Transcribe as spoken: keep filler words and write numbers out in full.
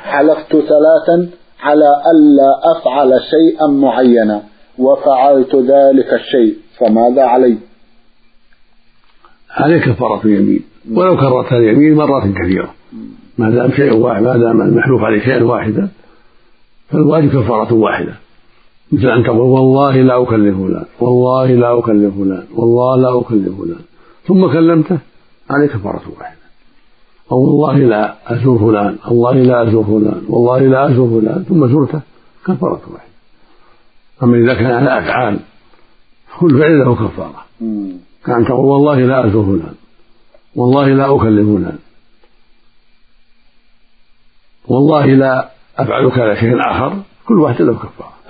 حلفت ثلاثا على ألا أفعل شيئا معينا وفعلت ذلك الشيء فماذا علي؟ عليك كفارة يمين، ولو كررت اليمين مرات كثيرة، ما دام شيء واحد، ما دام المحلوف عليه شيئا واحدا فالواجب كفارة واحدة، مثل أن تقول والله لا أكلف فلان، والله لا أكلف فلان، والله لا أكلف فلان، ثم كلمته عليك كفارة واحدة، أو والله لا أزور فلان، والله لا أزور فلان، والله لا أزور فلان، ثم زرته كفارة واحدة. أما إذا كان على أفعال كل فعل له كفارة، كأن تقول والله لا أزور فلان، والله لا أكلف فلان، والله لا أفعل كذا شيء آخر، كل واحد له كفارة.